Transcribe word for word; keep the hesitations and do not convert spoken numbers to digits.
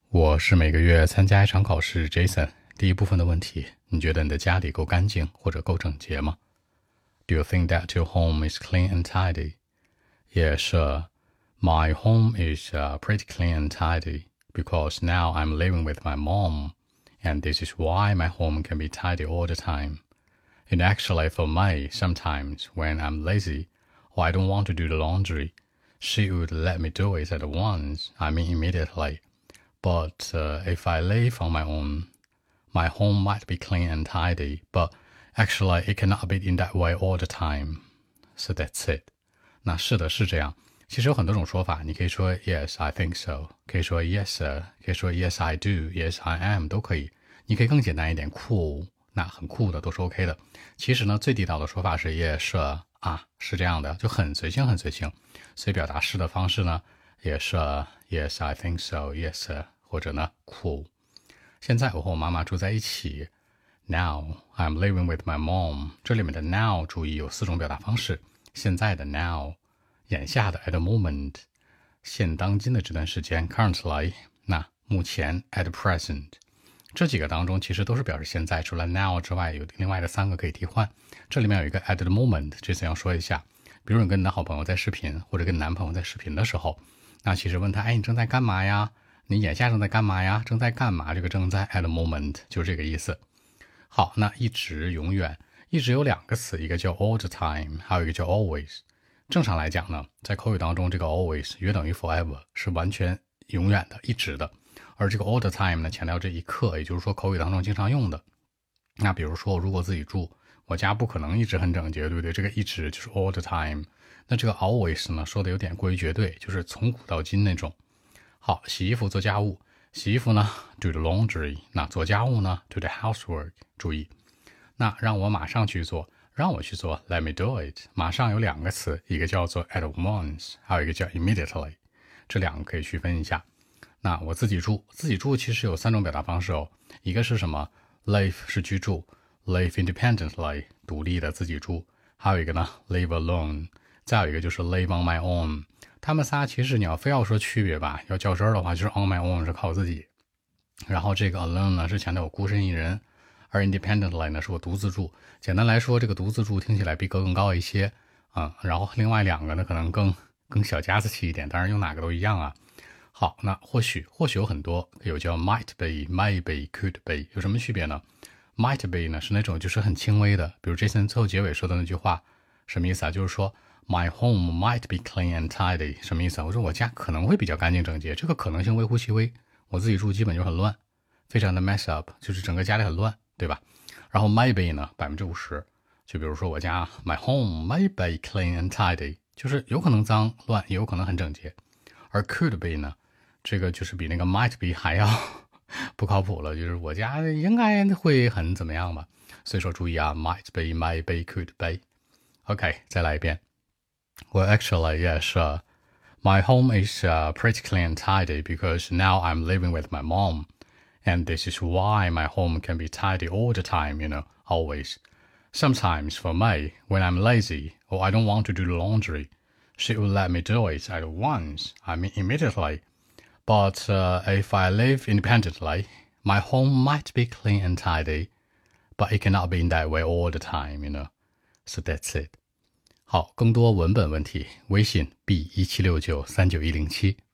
我是每个月参加一场考试 Jason。 第一部分的问题，你觉得你的家里够干净或者够整洁吗？ Do you think that your home is clean and tidy? Yes, uh, my home is uh, pretty clean and tidy because now I'm living with my mom, and this is why my home can be tidy all the time. And actually for me, sometimes when I'm lazy or I don't want to do the laundry, she would let me do it at once, I mean immediately.But uh, if I live on my own, my home might be clean and tidy, but actually it cannot be in that way all the time. So that's it. 那是的，是这样。其实有很多种说法，你可以说 Yes, I think so， 可以说 Yes, sir， 可以说 Yes, I do, Yes, I am， 都可以。你可以更简单一点 Cool， 那很酷的都是 OK 的。其实呢，最地道的说法是 Yes, sir， 啊，是这样的，就很随性，很随性。所以表达是的方式呢，也是 Yes, I think so, Yes, sir， 或者呢 Cool。 现在我和我妈妈住在一起。 Now I'm living with my mom。 这里面的 now 注意有四种表达方式。现在的 now， 眼下的 at the moment， 现当今的这段时间 currently， 那目前 at present。 这几个当中其实都是表示现在，除了 now 之外有另外的三个可以替换。这里面有一个 at the moment， 这次要说一下。比如你跟你的好朋友在视频，或者跟你男朋友在视频的时候，那其实问他，哎，你正在干嘛呀？你眼下正在干嘛呀？正在干嘛？这个正在 at the moment 就是这个意思。好，那一直永远，一直有两个词，一个叫 all the time， 还有一个叫 always。 正常来讲呢，在口语当中这个 always 约等于 forever， 是完全永远的，一直的。而这个 all the time 呢，强调这一刻，也就是说口语当中经常用的。那比如说我如果自己住，我家不可能一直很整洁，对不对？这个一直就是 all the time。 那这个 always 呢，说的有点过于绝对，就是从古到今那种。好，洗衣服做家务，洗衣服呢 do the laundry， 那做家务呢 do the housework。 注意，那让我马上去做，让我去做 let me do it。 马上有两个词，一个叫做 at once， 还有一个叫 immediately， 这两个可以区分一下。那我自己住，自己住其实有三种表达方式哦。一个是什么？ live 是居住， live independently 独立的自己住。还有一个呢 live alone， 再有一个就是 live on my own。他们仨其实你要非要说区别吧，要较真儿的话，就是 on my own 是靠我自己，然后这个 alone 呢是强调我孤身一人，而 independently 呢是我独自住。简单来说，这个独自住听起来逼格更高一些啊、嗯，然后另外两个呢可能更更小家子气一点，当然用哪个都一样啊。好，那或许或许有很多，有叫 might be、maybe、could be， 有什么区别呢？ might be 呢是那种就是很轻微的，比如 Jason 最后结尾说的那句话，什么意思啊？就是说My home might be clean and tidy， 什么意思啊？我说我家可能会比较干净整洁，这个可能性微乎其微。我自己住基本就很乱，非常的 mess up， 就是整个家里很乱，对吧？然后 maybe 呢 百分之五十， 就比如说我家 My home might be clean and tidy， 就是有可能脏乱，也有可能很整洁。而 could be 呢，这个就是比那个 might be 还要不靠谱了，就是我家应该会很怎么样吧。所以说注意啊 might be、might be、could be。 OK， 再来一遍。Well, actually, yes, uh, my home is uh, pretty clean and tidy because now I'm living with my mom. And this is why my home can be tidy all the time, you know, always. Sometimes for me, when I'm lazy or I don't want to do the laundry, she will let me do it at once, I mean immediately. But uh, if I live independently, my home might be clean and tidy, but it cannot be in that way all the time, you know. So that's it. 好，更多文本问题，微信 b 一七六九三九一零七。